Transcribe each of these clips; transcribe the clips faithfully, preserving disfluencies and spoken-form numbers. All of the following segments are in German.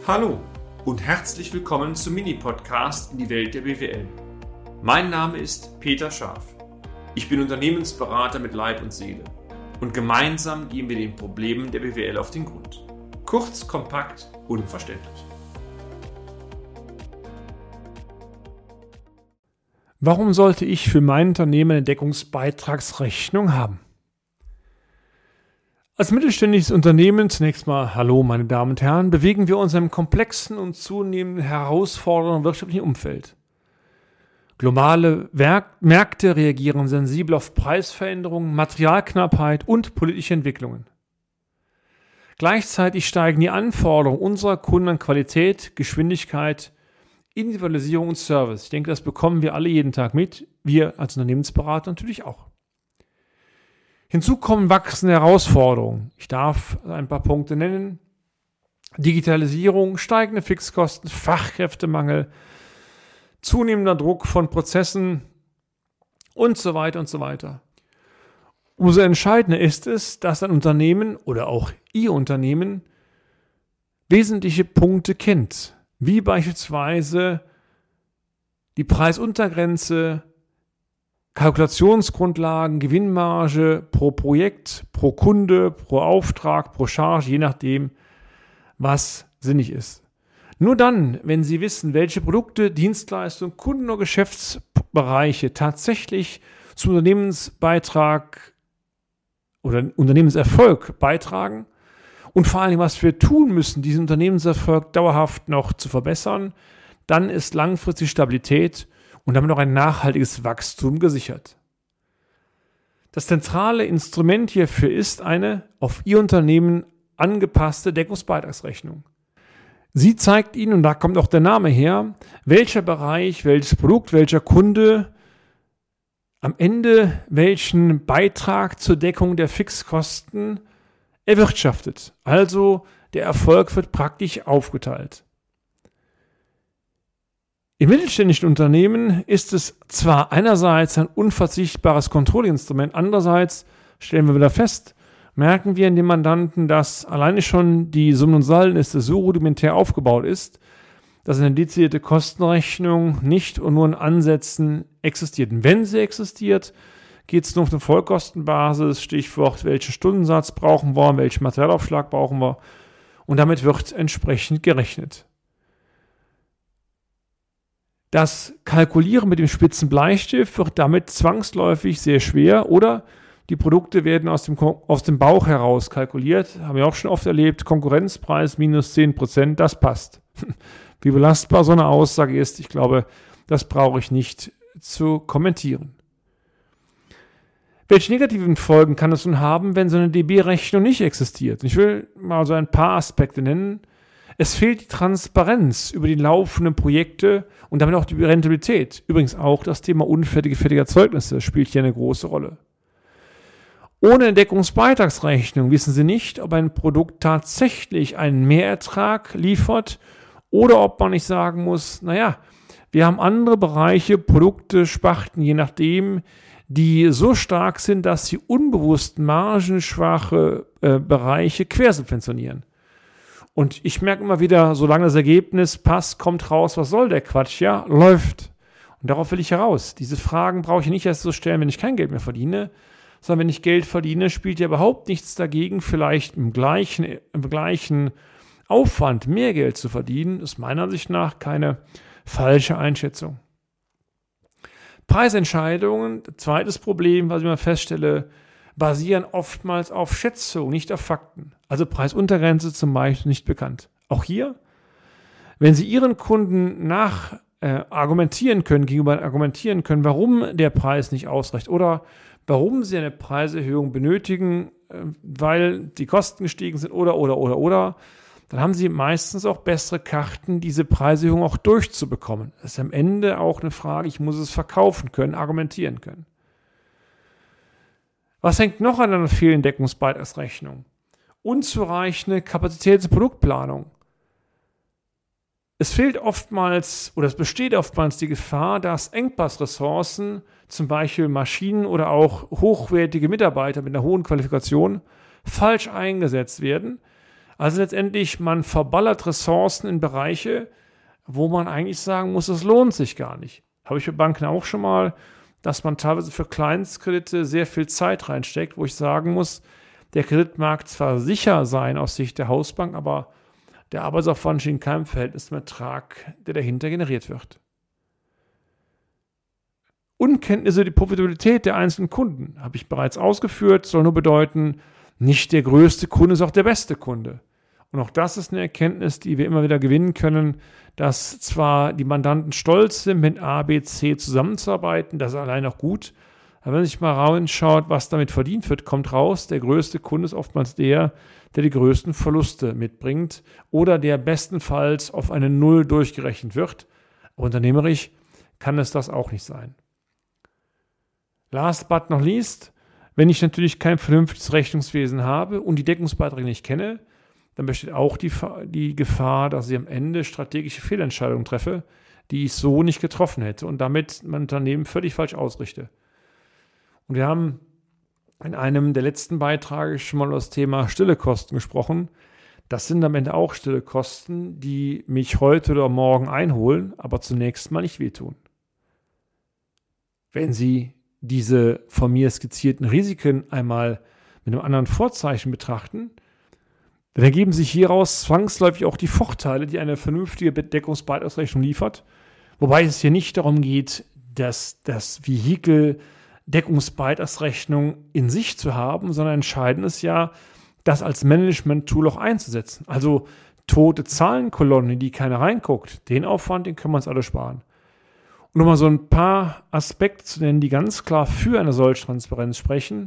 Hallo und herzlich willkommen zum Mini-Podcast in die Welt der B W L. Mein Name ist Peter Scharf. Ich bin Unternehmensberater mit Leib und Seele und gemeinsam gehen wir den Problemen der B W L auf den Grund. Kurz, kompakt, unverständlich. Warum sollte ich für mein Unternehmen eine Deckungsbeitragsrechnung haben? Als mittelständisches Unternehmen, zunächst mal Hallo meine Damen und Herren, bewegen wir uns in einem komplexen und zunehmend herausfordernden wirtschaftlichen Umfeld. Globale Werk- Märkte reagieren sensibel auf Preisveränderungen, Materialknappheit und politische Entwicklungen. Gleichzeitig steigen die Anforderungen unserer Kunden an Qualität, Geschwindigkeit, Individualisierung und Service. Ich denke, das bekommen wir alle jeden Tag mit, wir als Unternehmensberater natürlich auch. Hinzu kommen wachsende Herausforderungen. Ich darf ein paar Punkte nennen. Digitalisierung, steigende Fixkosten, Fachkräftemangel, zunehmender Druck von Prozessen und so weiter und so weiter. Umso entscheidender ist es, dass ein Unternehmen oder auch Ihr Unternehmen wesentliche Punkte kennt, wie beispielsweise die Preisuntergrenze, Kalkulationsgrundlagen, Gewinnmarge pro Projekt, pro Kunde, pro Auftrag, pro Charge, je nachdem, was sinnig ist. Nur dann, wenn Sie wissen, welche Produkte, Dienstleistungen, Kunden- oder Geschäftsbereiche tatsächlich zum Unternehmensbeitrag oder Unternehmenserfolg beitragen und vor allem, was wir tun müssen, diesen Unternehmenserfolg dauerhaft noch zu verbessern, dann ist langfristig Stabilität und damit auch ein nachhaltiges Wachstum gesichert. Das zentrale Instrument hierfür ist eine auf Ihr Unternehmen angepasste Deckungsbeitragsrechnung. Sie zeigt Ihnen, und da kommt auch der Name her, welcher Bereich, welches Produkt, welcher Kunde am Ende welchen Beitrag zur Deckung der Fixkosten erwirtschaftet. Also der Erfolg wird praktisch aufgeteilt. In mittelständischen Unternehmen ist es zwar einerseits ein unverzichtbares Kontrollinstrument, andererseits stellen wir wieder fest, merken wir in den Mandanten, dass alleine schon die Summen- und Saldenliste so rudimentär aufgebaut ist, dass eine dezidierte Kostenrechnung nicht und nur in Ansätzen existiert. Und wenn sie existiert, geht es nur auf eine Vollkostenbasis, Stichwort, welchen Stundensatz brauchen wir, welchen Materialaufschlag brauchen wir, und damit wird entsprechend gerechnet. Das Kalkulieren mit dem spitzen Bleistift wird damit zwangsläufig sehr schwer oder die Produkte werden aus dem, aus dem Bauch heraus kalkuliert. Haben wir auch schon oft erlebt, Konkurrenzpreis minus zehn Prozent, das passt. Wie belastbar so eine Aussage ist, ich glaube, das brauche ich nicht zu kommentieren. Welche negativen Folgen kann es nun haben, wenn so eine D B-Rechnung nicht existiert? Ich will mal so ein paar Aspekte nennen. Es fehlt die Transparenz über die laufenden Projekte und damit auch die Rentabilität. Übrigens auch das Thema unfertige, fertige Erzeugnisse spielt hier eine große Rolle. Ohne eine Deckungsbeitragsrechnung wissen Sie nicht, ob ein Produkt tatsächlich einen Mehrertrag liefert oder ob man nicht sagen muss, naja, wir haben andere Bereiche, Produkte, Sparten, je nachdem, die so stark sind, dass sie unbewusst margenschwache äh, Bereiche quersubventionieren. Und ich merke immer wieder, solange das Ergebnis passt, kommt raus, was soll der Quatsch? Ja, läuft. Und darauf will ich heraus. Diese Fragen brauche ich nicht erst so stellen, wenn ich kein Geld mehr verdiene, sondern wenn ich Geld verdiene, spielt ja überhaupt nichts dagegen, vielleicht im gleichen, im gleichen Aufwand mehr Geld zu verdienen. Das ist meiner Ansicht nach keine falsche Einschätzung. Preisentscheidungen, zweites Problem, was ich mal feststelle, basieren oftmals auf Schätzungen, nicht auf Fakten. Also Preisuntergrenze zum Beispiel nicht bekannt. Auch hier, wenn Sie Ihren Kunden nach äh, argumentieren können, gegenüber argumentieren können, warum der Preis nicht ausreicht oder warum Sie eine Preiserhöhung benötigen, äh, weil die Kosten gestiegen sind oder, oder, oder, oder, dann haben Sie meistens auch bessere Karten, diese Preiserhöhung auch durchzubekommen. Das ist am Ende auch eine Frage, ich muss es verkaufen können, argumentieren können. Was hängt noch an einer fehlenden Deckungsbeitragsrechnung? Unzureichende Kapazitäts- und Produktplanung. Es fehlt oftmals oder es besteht oftmals die Gefahr, dass Engpassressourcen, zum Beispiel Maschinen oder auch hochwertige Mitarbeiter mit einer hohen Qualifikation, falsch eingesetzt werden. Also letztendlich, man verballert Ressourcen in Bereiche, wo man eigentlich sagen muss, es lohnt sich gar nicht. Habe ich bei Banken auch schon mal, dass man teilweise für Kleinstkredite sehr viel Zeit reinsteckt, wo ich sagen muss, der Kredit mag zwar sicher sein aus Sicht der Hausbank, aber der Arbeitsaufwand steht in keinem Verhältnis zum Ertrag, der dahinter generiert wird. Unkenntnis über die Profitabilität der einzelnen Kunden, habe ich bereits ausgeführt, soll nur bedeuten, nicht der größte Kunde ist auch der beste Kunde. Und auch das ist eine Erkenntnis, die wir immer wieder gewinnen können, dass zwar die Mandanten stolz sind, mit A, B, C zusammenzuarbeiten, das ist allein auch gut, aber wenn man sich mal reinschaut, was damit verdient wird, kommt raus, der größte Kunde ist oftmals der, der die größten Verluste mitbringt oder der bestenfalls auf eine Null durchgerechnet wird. Aber unternehmerisch kann es das auch nicht sein. Last but not least, wenn ich natürlich kein vernünftiges Rechnungswesen habe und die Deckungsbeiträge nicht kenne, dann besteht auch die, die Gefahr, dass ich am Ende strategische Fehlentscheidungen treffe, die ich so nicht getroffen hätte und damit mein Unternehmen völlig falsch ausrichte. Und wir haben in einem der letzten Beiträge schon mal über das Thema stille Kosten gesprochen. Das sind am Ende auch stille Kosten, die mich heute oder morgen einholen, aber zunächst mal nicht wehtun. Wenn Sie diese von mir skizzierten Risiken einmal mit einem anderen Vorzeichen betrachten, dann ergeben sich hieraus zwangsläufig auch die Vorteile, die eine vernünftige Deckungsbeitragsrechnung liefert, wobei es hier nicht darum geht, dass das Vehikel Deckungsbeitragsrechnung in sich zu haben, sondern entscheidend ist ja, das als Management-Tool auch einzusetzen. Also tote Zahlenkolonnen, in die keiner reinguckt, den Aufwand, den können wir uns alle sparen. Und nochmal so ein paar Aspekte zu nennen, die ganz klar für eine solche Transparenz sprechen.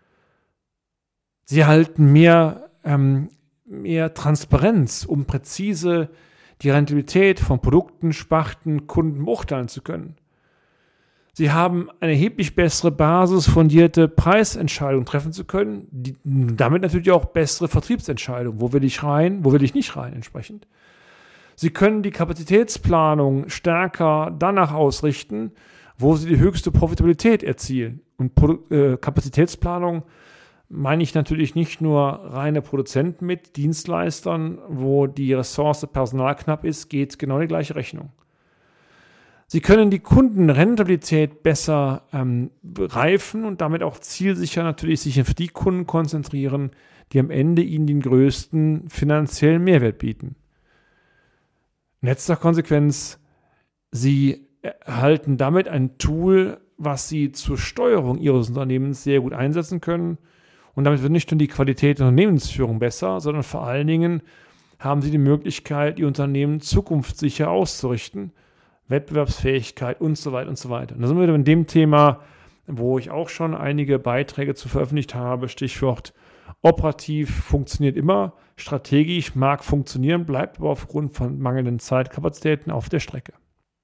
Sie erhalten mehr, ähm, mehr Transparenz, um präzise die Rentabilität von Produkten, Sparten, Kunden beurteilen zu können. Sie haben eine erheblich bessere Basis, fundierte Preisentscheidungen treffen zu können, die, damit natürlich auch bessere Vertriebsentscheidungen. Wo will ich rein, wo will ich nicht rein entsprechend. Sie können die Kapazitätsplanung stärker danach ausrichten, wo Sie die höchste Profitabilität erzielen. Und Produ- äh, Kapazitätsplanung meine ich natürlich nicht nur reine Produzenten mit Dienstleistern, wo die Ressource Personal knapp ist, geht genau die gleiche Rechnung. Sie können die Kundenrentabilität besser ähm, reifen und damit auch zielsicher natürlich sich auf die Kunden konzentrieren, die am Ende Ihnen den größten finanziellen Mehrwert bieten. In letzter Konsequenz, Sie erhalten damit ein Tool, was Sie zur Steuerung Ihres Unternehmens sehr gut einsetzen können. Und damit wird nicht nur die Qualität der Unternehmensführung besser, sondern vor allen Dingen haben Sie die Möglichkeit, Ihr Unternehmen zukunftssicher auszurichten, Wettbewerbsfähigkeit und so weiter und so weiter. Und da sind wir wieder in dem Thema, wo ich auch schon einige Beiträge zu veröffentlicht habe, Stichwort operativ funktioniert immer, strategisch mag funktionieren, bleibt aber aufgrund von mangelnden Zeitkapazitäten auf der Strecke.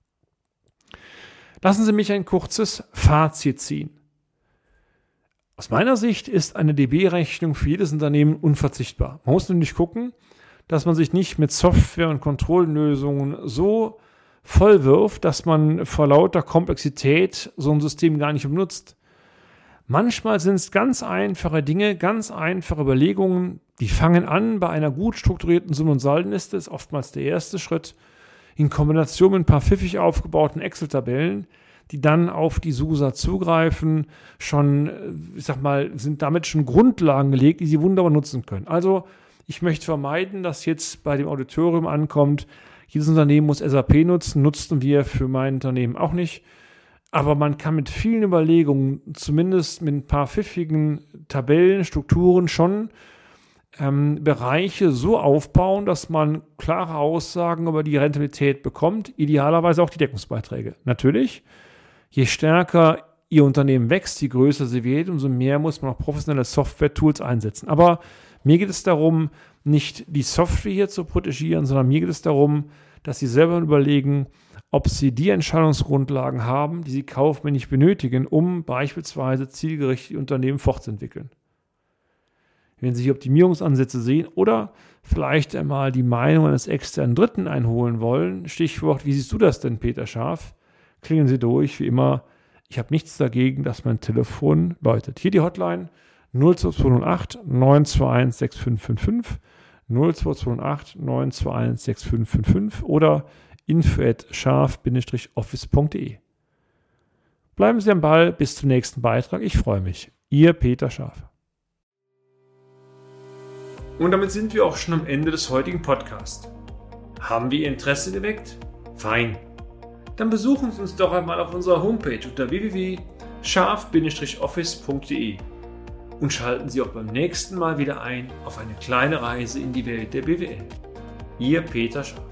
Lassen Sie mich ein kurzes Fazit ziehen. Aus meiner Sicht ist eine D B-Rechnung für jedes Unternehmen unverzichtbar. Man muss nämlich gucken, dass man sich nicht mit Software- und Kontrolllösungen so vollwirft, dass man vor lauter Komplexität so ein System gar nicht benutzt. Manchmal sind es ganz einfache Dinge, ganz einfache Überlegungen, die fangen an bei einer gut strukturierten Summen- und Saldenliste, ist oftmals der erste Schritt, in Kombination mit ein paar pfiffig aufgebauten Excel-Tabellen, die dann auf die SUSA zugreifen, schon, ich sag mal, sind damit schon Grundlagen gelegt, die Sie wunderbar nutzen können. Also ich möchte vermeiden, dass jetzt bei dem Auditorium ankommt, jedes Unternehmen muss S A P nutzen, nutzten wir für mein Unternehmen auch nicht. Aber man kann mit vielen Überlegungen, zumindest mit ein paar pfiffigen Tabellen, Strukturen schon ähm, Bereiche so aufbauen, dass man klare Aussagen über die Rentabilität bekommt, idealerweise auch die Deckungsbeiträge. Natürlich, je stärker Ihr Unternehmen wächst, je größer sie wird, umso mehr muss man auch professionelle Software-Tools einsetzen. Aber mir geht es darum, nicht die Software hier zu protegieren, sondern mir geht es darum, dass Sie selber überlegen, ob Sie die Entscheidungsgrundlagen haben, die Sie kaufmännisch benötigen, um beispielsweise zielgerichtet Ihr Unternehmen fortzuentwickeln. Wenn Sie hier Optimierungsansätze sehen oder vielleicht einmal die Meinung eines externen Dritten einholen wollen, Stichwort, wie siehst du das denn, Peter Scharf? Klingeln Sie durch, wie immer. Ich habe nichts dagegen, dass mein Telefon läutet. Hier die Hotline null zwei null acht neun zwei eins sechs fünf fünf fünf, null zwei zwei acht neun zwei eins sechs fünf fünf fünf oder info at scharf office punkt de. Bleiben Sie am Ball, bis zum nächsten Beitrag. Ich freue mich. Ihr Peter Scharf. Und damit sind wir auch schon am Ende des heutigen Podcasts. Haben wir Ihr Interesse geweckt? Fein. Dann besuchen Sie uns doch einmal auf unserer Homepage unter w w w punkt scharf office punkt de und schalten Sie auch beim nächsten Mal wieder ein auf eine kleine Reise in die Welt der B W L. Ihr Peter Scharf.